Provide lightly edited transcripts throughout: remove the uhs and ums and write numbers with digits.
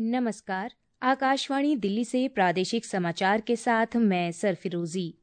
नमस्कार। आकाशवाणी दिल्ली से प्रादेशिक समाचार के साथ मैं सरफिरोजी।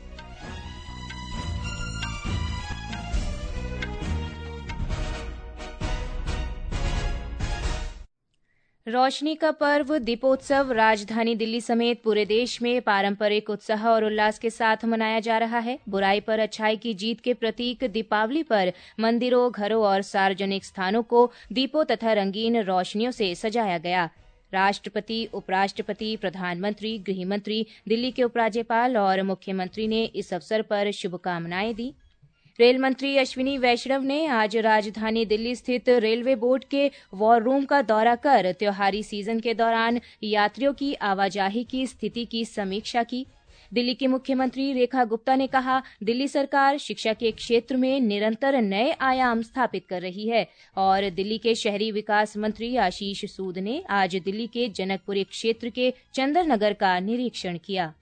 रोशनी का पर्व दीपोत्सव राजधानी दिल्ली समेत पूरे देश में पारंपरिक उत्साह और उल्लास के साथ मनाया जा रहा है। बुराई पर अच्छाई की जीत के प्रतीक दीपावली पर मंदिरों, घरों और सार्वजनिक स्थानों को दीपों तथा रंगीन रोशनियों से सजाया गया। राष्ट्रपति, उपराष्ट्रपति, प्रधानमंत्री, गृह मंत्री, दिल्ली के उपराज्यपाल और मुख्यमंत्री ने इस अवसर पर शुभकामनाएं दी। रेल मंत्री अश्विनी वैष्णव ने आज राजधानी दिल्ली स्थित रेलवे बोर्ड के वॉर रूम का दौरा कर त्योहारी सीजन के दौरान यात्रियों की आवाजाही की स्थिति की समीक्षा की। दिल्ली की मुख्यमंत्री रेखा गुप्ता ने कहा, दिल्ली सरकार शिक्षा के क्षेत्र में निरंतर नए आयाम स्थापित कर रही है और दिल्ली के शहरी विकास मंत्री आशीष सूद ने आज दिल्ली के जनकपुरी क्षेत्र के चंदर नगर का निरीक्षण किया।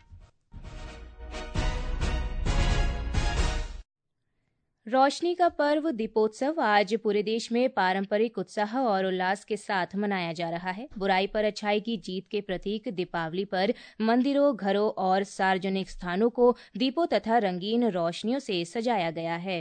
रोशनी का पर्व दीपोत्सव आज पूरे देश में पारंपरिक उत्साह और उल्लास के साथ मनाया जा रहा है। बुराई पर अच्छाई की जीत के प्रतीक दीपावली पर मंदिरों, घरों और सार्वजनिक स्थानों को दीपों तथा रंगीन रोशनियों से सजाया गया है।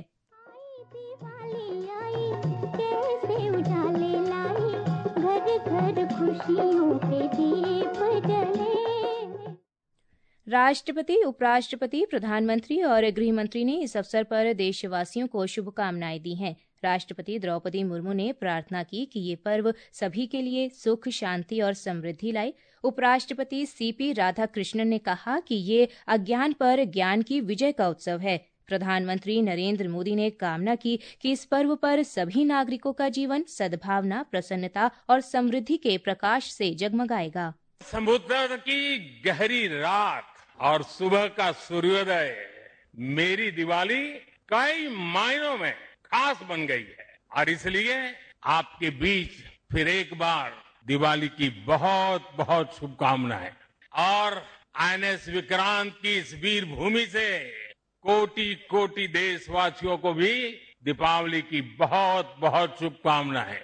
राष्ट्रपति, उपराष्ट्रपति, प्रधानमंत्री और गृह मंत्री ने इस अवसर पर देशवासियों को शुभकामनाएं दी हैं। राष्ट्रपति द्रौपदी मुर्मू ने प्रार्थना की कि ये पर्व सभी के लिए सुख, शांति और समृद्धि लाए। उपराष्ट्रपति सीपी राधाकृष्णन ने कहा कि ये अज्ञान पर ज्ञान की विजय का उत्सव है। प्रधानमंत्री नरेंद्र मोदी ने कामना की कि इस पर्व पर सभी नागरिकों का जीवन सद्भावना, प्रसन्नता और समृद्धि के प्रकाश से जगमगाएगा। समुद्र की गहरी रात और सुबह का सूर्योदय मेरी दिवाली कई मायनों में खास बन गई है और इसलिए आपके बीच फिर एक बार दिवाली की बहुत बहुत शुभकामनाएं। और आईएनएस विक्रांत की इस वीर भूमि से कोटि कोटि देशवासियों को भी दीपावली की बहुत बहुत शुभकामनाएं।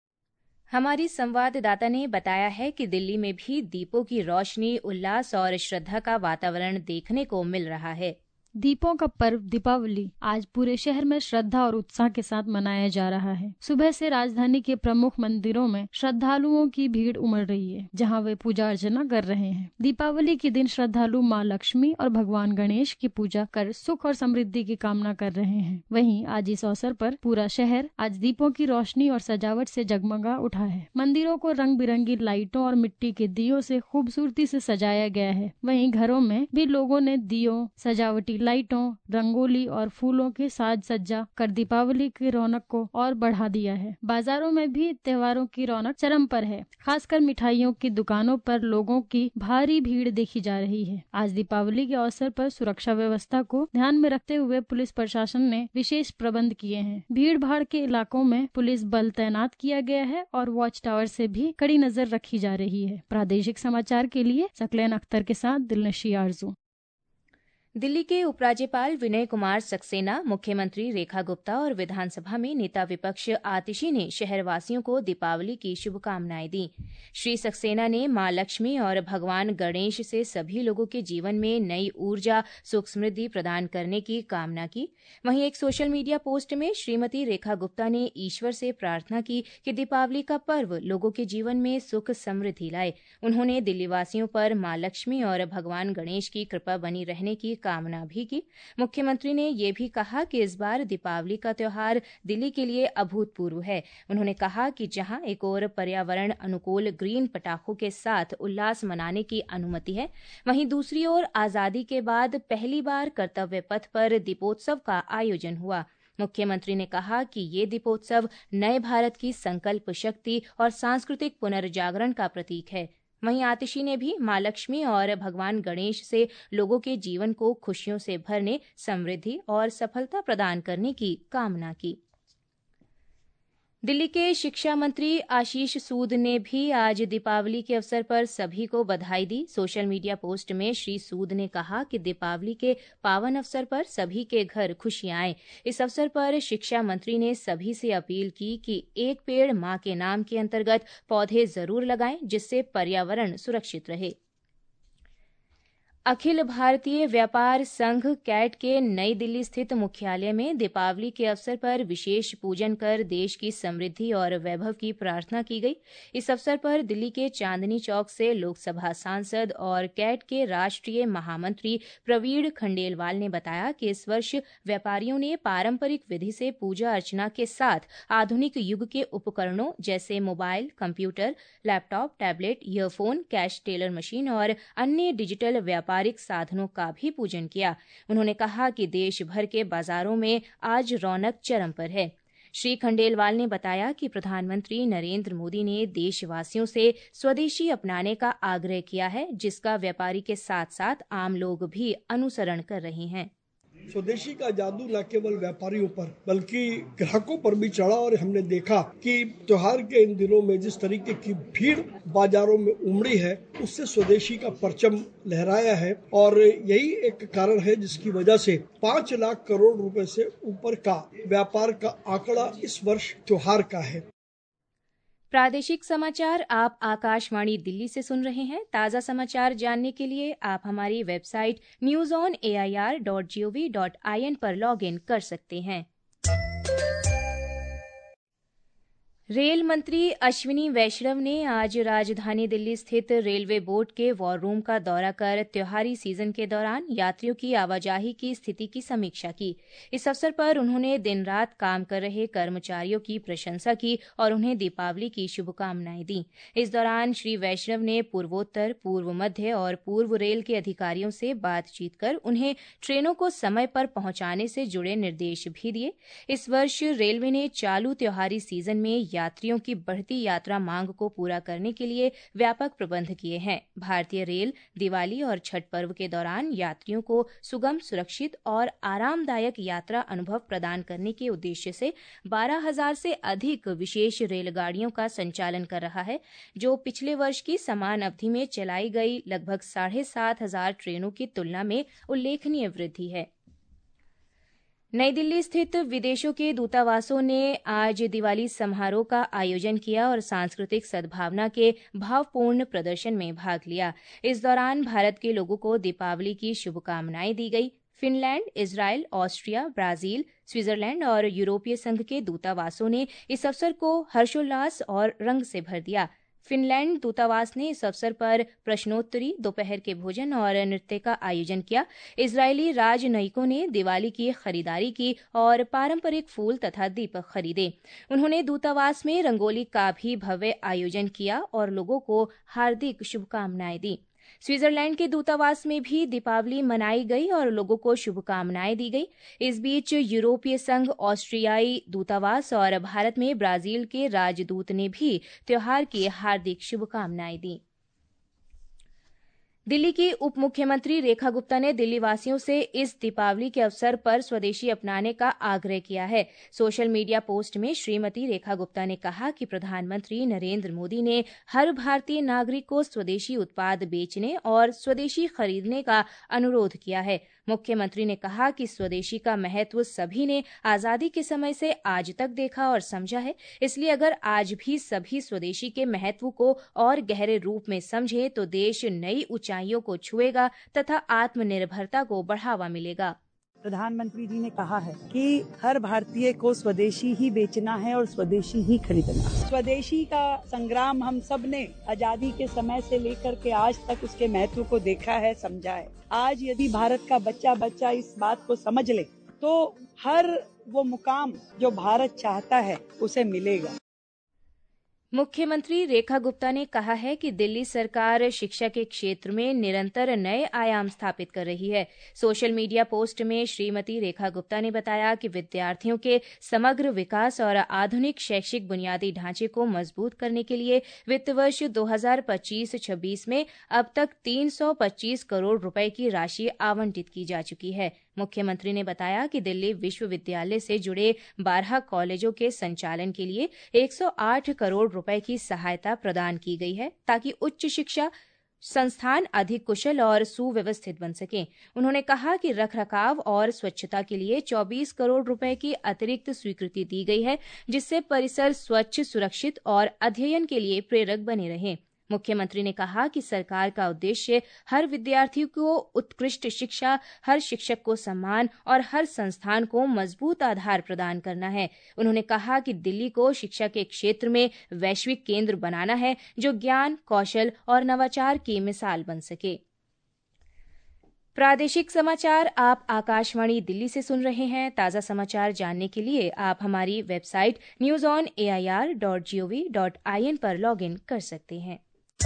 हमारी संवाददाता ने बताया है कि दिल्ली में भी दीपों की रोशनी, उल्लास और श्रद्धा का वातावरण देखने को मिल रहा है। दीपों का पर्व दीपावली आज पूरे शहर में श्रद्धा और उत्साह के साथ मनाया जा रहा है। सुबह से राजधानी के प्रमुख मंदिरों में श्रद्धालुओं की भीड़ उमड़ रही है, जहां वे पूजा अर्चना कर रहे हैं। दीपावली के दिन श्रद्धालु मां लक्ष्मी और भगवान गणेश की पूजा कर सुख और समृद्धि की कामना कर रहे हैं। वहीं आज इस अवसर पर पूरा शहर आज दीपों की रोशनी और सजावट से जगमगा उठा है। मंदिरों को रंग बिरंगी लाइटों और मिट्टी के दियों से खूबसूरती से सजाया गया है। वहीं घरों में भी लोगों ने दियों, सजावटी लाइटों, रंगोली और फूलों के साज सज्जा कर दीपावली की रौनक को और बढ़ा दिया है। बाजारों में भी त्योहारों की रौनक चरम पर है। खासकर मिठाइयों की दुकानों पर लोगों की भारी भीड़ देखी जा रही है। आज दीपावली के अवसर पर सुरक्षा व्यवस्था को ध्यान में रखते हुए पुलिस प्रशासन ने विशेष प्रबंध किए हैं। भीड़ भाड़ के इलाकों में पुलिस बल तैनात किया गया है और वॉच टावर से भी कड़ी नजर रखी जा रही है। प्रादेशिक समाचार के लिए सकलैन अख्तर के साथ दिलनशी आरजू। दिल्ली के उपराज्यपाल विनय कुमार सक्सेना, मुख्यमंत्री रेखा गुप्ता और विधानसभा में नेता विपक्ष आतिशी ने शहरवासियों को दीपावली की शुभकामनाएं दी। श्री सक्सेना ने मां लक्ष्मी और भगवान गणेश से सभी लोगों के जीवन में नई ऊर्जा, सुख, समृद्धि प्रदान करने की कामना की। वहीं एक सोशल मीडिया पोस्ट में श्रीमती रेखा गुप्ता ने ईश्वर से प्रार्थना की कि दीपावली का पर्व लोगों के जीवन में सुख, समृद्धि लाए। उन्होंने दिल्लीवासियों पर मां लक्ष्मी और भगवान गणेश की कृपा बनी रहने की कामना भी की। मुख्यमंत्री ने यह भी कहा कि इस बार दीपावली का त्योहार दिल्ली के लिए अभूतपूर्व है। उन्होंने कहा कि जहां एक ओर पर्यावरण अनुकूल ग्रीन पटाखों के साथ उल्लास मनाने की अनुमति है, वहीं दूसरी ओर आजादी के बाद पहली बार कर्तव्य पथ पर दीपोत्सव का आयोजन हुआ। मुख्यमंत्री ने कहा कि ये दीपोत्सव नए भारत की संकल्प शक्ति और सांस्कृतिक पुनर्जागरण का प्रतीक है। वहीं आतिशी ने भी मां लक्ष्मी और भगवान गणेश से लोगों के जीवन को खुशियों से भरने, समृद्धि और सफलता प्रदान करने की कामना की। दिल्ली के शिक्षा मंत्री आशीष सूद ने भी आज दीपावली के अवसर पर सभी को बधाई दी। सोशल मीडिया पोस्ट में श्री सूद ने कहा कि दीपावली के पावन अवसर पर सभी के घर खुशियां आए। इस अवसर पर शिक्षा मंत्री ने सभी से अपील की कि एक पेड़ मां के नाम के अंतर्गत पौधे जरूर लगाएं, जिससे पर्यावरण सुरक्षित रहे। अखिल भारतीय व्यापार संघ कैट के नई दिल्ली स्थित मुख्यालय में दीपावली के अवसर पर विशेष पूजन कर देश की समृद्धि और वैभव की प्रार्थना की गई। इस अवसर पर दिल्ली के चांदनी चौक से लोकसभा सांसद और कैट के राष्ट्रीय महामंत्री प्रवीण खंडेलवाल ने बताया कि इस वर्ष व्यापारियों ने पारंपरिक विधि से पूजा अर्चना के साथ आधुनिक युग के उपकरणों जैसे mobile, computer, laptop, tablet, earphone, cash teller machine और अन्य डिजिटल व्यापारिक साधनों का भी पूजन किया। उन्होंने कहा कि देश भर के बाजारों में आज रौनक चरम पर है। श्री खंडेलवाल ने बताया कि प्रधानमंत्री नरेंद्र मोदी ने देशवासियों से स्वदेशी अपनाने का आग्रह किया है, जिसका व्यापारी के साथ साथ आम लोग भी अनुसरण कर रहे हैं। स्वदेशी का जादू न केवल व्यापारियों पर बल्कि ग्राहकों पर भी चढ़ा और हमने देखा कि त्योहार के इन दिनों में जिस तरीके की भीड़ बाजारों में उमड़ी है, उससे स्वदेशी का परचम लहराया है और यही एक कारण है जिसकी वजह से 5 लाख करोड़ रुपए से ऊपर का व्यापार का आंकड़ा इस वर्ष त्योहार का है। प्रादेशिक समाचार आप आकाशवाणी दिल्ली से सुन रहे हैं। ताज़ा समाचार जानने के लिए आप हमारी वेबसाइट newsonair.gov.in पर लॉगिन कर सकते हैं। रेल मंत्री अश्विनी वैष्णव ने आज राजधानी दिल्ली स्थित रेलवे बोर्ड के वॉर रूम का दौरा कर त्योहारी सीजन के दौरान यात्रियों की आवाजाही की स्थिति की समीक्षा की। इस अवसर पर उन्होंने दिन रात काम कर रहे कर्मचारियों की प्रशंसा की और उन्हें दीपावली की शुभकामनाएं दी। इस दौरान श्री वैष्णव ने पूर्वोत्तर, पूर्व मध्य और पूर्व रेल के अधिकारियों से बातचीत कर उन्हें ट्रेनों को समय पर पहुंचाने से जुड़े निर्देश भी दिए। इस वर्ष रेलवे ने चालू त्योहारी सीजन में यात्रियों की बढ़ती यात्रा मांग को पूरा करने के लिए व्यापक प्रबंध किए हैं। भारतीय रेल दिवाली और छठ पर्व के दौरान यात्रियों को सुगम, सुरक्षित और आरामदायक यात्रा अनुभव प्रदान करने के उद्देश्य से 12,000 से अधिक विशेष रेलगाड़ियों का संचालन कर रहा है, जो पिछले वर्ष की समान अवधि में चलाई गई लगभग 7,500 ट्रेनों की तुलना में उल्लेखनीय वृद्धि है। नई दिल्ली स्थित विदेशों के दूतावासों ने आज दिवाली समारोह का आयोजन किया और सांस्कृतिक सद्भावना के भावपूर्ण प्रदर्शन में भाग लिया। इस दौरान भारत के लोगों को दीपावली की शुभकामनाएं दी गई। Finland, Israel, Austria, Brazil, Switzerland और यूरोपीय संघ के दूतावासों ने इस अवसर को हर्षोल्लास और रंग से भर दिया। फिनलैंड दूतावास ने इस अवसर पर प्रश्नोत्तरी, दोपहर के भोजन और नृत्य का आयोजन किया। इजरायली राजनयिकों ने दिवाली की खरीदारी की और पारंपरिक फूल तथा दीपक खरीदे। उन्होंने दूतावास में रंगोली का भी भव्य आयोजन किया और लोगों को हार्दिक शुभकामनाएं दी। स्विट्जरलैंड के दूतावास में भी दीपावली मनाई गई और लोगों को शुभकामनाएं दी गई। इस बीच यूरोपीय संघ, ऑस्ट्रियाई दूतावास और भारत में ब्राजील के राजदूत ने भी त्योहार की हार्दिक शुभकामनाएं दी। दिल्ली की उप मुख्यमंत्री रेखा गुप्ता ने दिल्ली वासियों से इस दीपावली के अवसर पर स्वदेशी अपनाने का आग्रह किया है। सोशल मीडिया पोस्ट में श्रीमती रेखा गुप्ता ने कहा कि प्रधानमंत्री नरेंद्र मोदी ने हर भारतीय नागरिक को स्वदेशी उत्पाद बेचने और स्वदेशी खरीदने का अनुरोध किया है। मुख्यमंत्री ने कहा कि स्वदेशी का महत्व सभी ने आजादी के समय से आज तक देखा और समझा है। इसलिए अगर आज भी सभी स्वदेशी के महत्व को और गहरे रूप में समझे तो देश नई ऊंचाइयों को छुएगा तथा आत्मनिर्भरता को बढ़ावा मिलेगा। प्रधानमंत्री जी ने कहा है कि हर भारतीय को स्वदेशी ही बेचना है और स्वदेशी ही खरीदना। स्वदेशी का संग्राम हम सब ने आजादी के समय से लेकर के आज तक उसके महत्व को देखा है, समझा है। आज यदि भारत का बच्चा इस बात को समझ ले तो हर वो मुकाम जो भारत चाहता है उसे मिलेगा। मुख्यमंत्री रेखा गुप्ता ने कहा है कि दिल्ली सरकार शिक्षा के क्षेत्र में निरंतर नए आयाम स्थापित कर रही है। सोशल मीडिया पोस्ट में श्रीमती रेखा गुप्ता ने बताया कि विद्यार्थियों के समग्र विकास और आधुनिक शैक्षिक बुनियादी ढांचे को मजबूत करने के लिए वित्त वर्ष 2025-26 में अब तक 325 करोड़ रुपए की राशि आवंटित की जा चुकी है। मुख्यमंत्री ने बताया कि दिल्ली विश्वविद्यालय से जुड़े 12 कॉलेजों के संचालन के लिए 108 करोड़ रुपए की सहायता प्रदान की गई है ताकि उच्च शिक्षा संस्थान अधिक कुशल और सुव्यवस्थित बन सकें। उन्होंने कहा कि रखरखाव और स्वच्छता के लिए 24 करोड़ रुपए की अतिरिक्त स्वीकृति दी गई है, जिससे परिसर स्वच्छ, सुरक्षित और अध्ययन के लिए प्रेरक बने रहें। मुख्यमंत्री ने कहा कि सरकार का उद्देश्य हर विद्यार्थी को उत्कृष्ट शिक्षा, हर शिक्षक को सम्मान और हर संस्थान को मजबूत आधार प्रदान करना है। उन्होंने कहा कि दिल्ली को शिक्षा के क्षेत्र में वैश्विक केंद्र बनाना है, जो ज्ञान, कौशल और नवाचार की मिसाल बन सके। प्रादेशिक समाचार आप आकाशवाणी दिल्ली से सुन रहे हैं। ताज़ा समाचार जानने के लिए आप हमारी वेबसाइट newsonair.gov.in पर लॉगिन कर सकते हैं।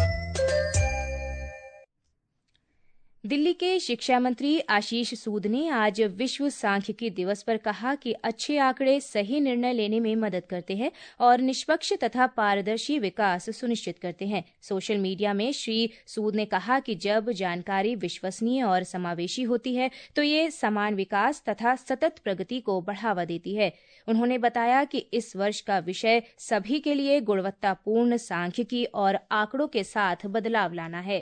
दिल्ली के शिक्षा मंत्री आशीष सूद ने आज विश्व सांख्यिकी दिवस पर कहा कि अच्छे आंकड़े सही निर्णय लेने में मदद करते हैं और निष्पक्ष तथा पारदर्शी विकास सुनिश्चित करते हैं। सोशल मीडिया में श्री सूद ने कहा कि जब जानकारी विश्वसनीय और समावेशी होती है तो ये समान विकास तथा सतत प्रगति को बढ़ावा देती है। उन्होंने बताया कि इस वर्ष का विषय सभी के लिए गुणवत्तापूर्ण सांख्यिकी और आंकड़ों के साथ बदलाव लाना है।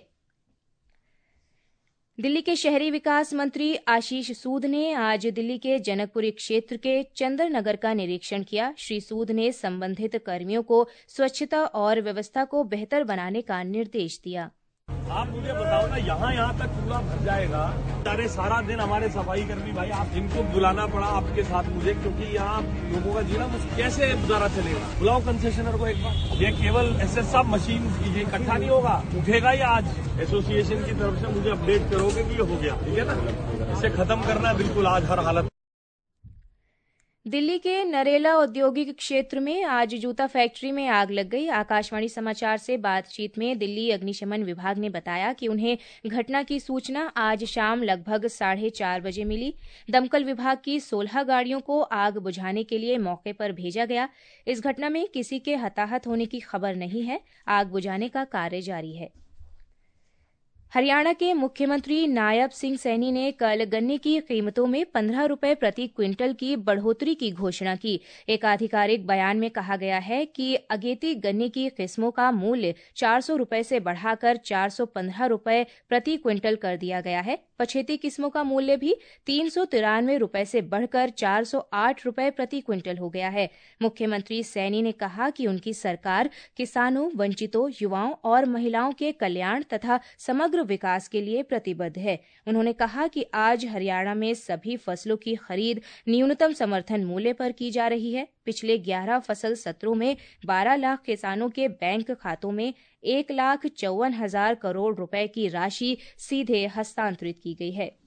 दिल्ली के शहरी विकास मंत्री आशीष सूद ने आज दिल्ली के जनकपुरी क्षेत्र के चंदर नगर का निरीक्षण किया। श्री सूद ने संबंधित कर्मियों को स्वच्छता और व्यवस्था को बेहतर बनाने का निर्देश दिया। आप मुझे बताओ ना, यहाँ तक कूड़ा भर जाएगा, अरे सारा दिन हमारे सफाई कर्मी भाई, आप इनको बुलाना पड़ा आपके साथ मुझे, क्योंकि यहाँ लोगों का जीना कैसे गुजारा चलेगा। बुलाओ कंसेशनर को एक बार। ये केवल एसएस साहब मशीन ये इकट्ठा नहीं होगा, उठेगा ही आज। एसोसिएशन की तरफ से मुझे अपडेट करोगे कि ये हो गया, ठीक है ना। इसे खत्म करना है बिल्कुल आज हर हालत। दिल्ली के नरेला औद्योगिक क्षेत्र में आज जूता फैक्ट्री में आग लग गई। आकाशवाणी समाचार से बातचीत में दिल्ली अग्निशमन विभाग ने बताया कि उन्हें घटना की सूचना आज शाम लगभग 4:30 बजे मिली। दमकल विभाग की 16 गाड़ियों को आग बुझाने के लिए मौके पर भेजा गया। इस घटना में किसी के हताहत होने की खबर नहीं है। आग बुझाने का कार्य जारी है। हरियाणा के मुख्यमंत्री नायब सिंह सैनी ने कल गन्ने की कीमतों में 15 रुपए प्रति क्विंटल की बढ़ोतरी की घोषणा की। एक आधिकारिक बयान में कहा गया है कि अगेती गन्ने की किस्मों का मूल्य 400 रुपए से बढ़ाकर 415 रुपए प्रति क्विंटल कर दिया गया है। पछेती किस्मों का मूल्य भी 393 रुपए से बढ़कर 408 रुपए प्रति क्विंटल हो गया है। मुख्यमंत्री सैनी ने कहा कि उनकी सरकार किसानों, वंचितों, युवाओं और महिलाओं के कल्याण तथा समग्र विकास के लिए प्रतिबद्ध है। उन्होंने कहा कि आज हरियाणा में सभी फसलों की खरीद न्यूनतम समर्थन मूल्य पर की जा रही है। पिछले 11 फसल सत्रों में 12 लाख किसानों के बैंक खातों में 1,54,000 करोड़ रुपए की राशि सीधे हस्तांतरित की गई है।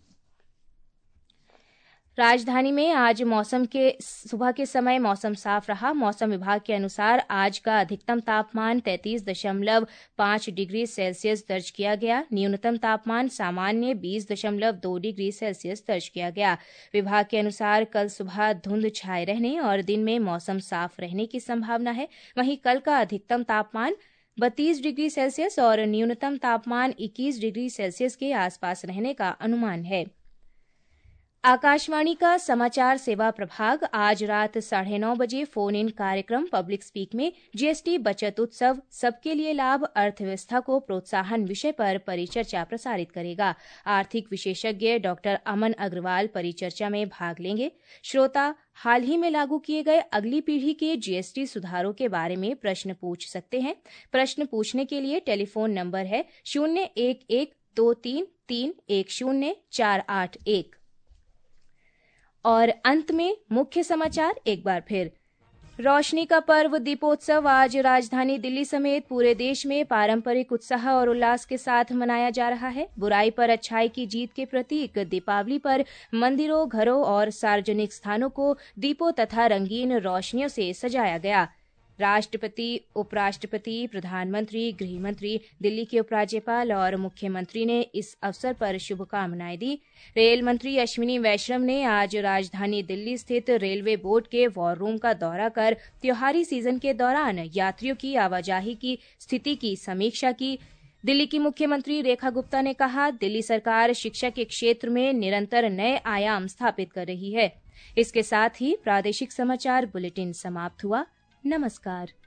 राजधानी में आज सुबह के समय मौसम साफ रहा। मौसम विभाग के अनुसार आज का अधिकतम तापमान 33.5 डिग्री सेल्सियस दर्ज किया गया। न्यूनतम तापमान सामान्य 20.2 डिग्री सेल्सियस दर्ज किया गया। विभाग के अनुसार कल सुबह धुंध छाए रहने और दिन में मौसम साफ रहने की संभावना है। वहीं कल का अधिकतम तापमान 32 डिग्री सेल्सियस और न्यूनतम तापमान 21 डिग्री सेल्सियस के आसपास रहने का अनुमान है। आकाशवाणी का समाचार सेवा प्रभाग आज रात 9:30 बजे फोन इन कार्यक्रम पब्लिक स्पीक में जीएसटी बचत उत्सव सबके लिए लाभ, अर्थव्यवस्था को प्रोत्साहन विषय पर परिचर्चा प्रसारित करेगा। आर्थिक विशेषज्ञ डॉक्टर अमन अग्रवाल परिचर्चा में भाग लेंगे। श्रोता हाल ही में लागू किए गए अगली पीढ़ी के जीएसटी सुधारों के बारे में प्रश्न पूछ सकते हैं। प्रश्न पूछने के लिए टेलीफोन नंबर है 01123310481। और अंत में मुख्य समाचार एक बार फिर। रोशनी का पर्व दीपोत्सव आज राजधानी दिल्ली समेत पूरे देश में पारंपरिक उत्साह और उल्लास के साथ मनाया जा रहा है। बुराई पर अच्छाई की जीत के प्रतीक दीपावली पर मंदिरों, घरों और सार्वजनिक स्थानों को दीपों तथा रंगीन रोशनियों से सजाया गया। राष्ट्रपति, उपराष्ट्रपति, प्रधानमंत्री, गृहमंत्री, दिल्ली के उपराज्यपाल और मुख्यमंत्री ने इस अवसर पर शुभकामनाएं दी। रेल मंत्री अश्विनी वैष्णव ने आज राजधानी दिल्ली स्थित रेलवे बोर्ड के वॉर रूम का दौरा कर त्योहारी सीजन के दौरान यात्रियों की आवाजाही की स्थिति की समीक्षा की। दिल्ली की मुख्यमंत्री रेखा गुप्ता ने कहा, दिल्ली सरकार शिक्षा के क्षेत्र में निरंतर नए आयाम स्थापित कर रही है। इसके साथ ही प्रादेशिक समाचार बुलेटिन समाप्त हुआ। नमस्कार।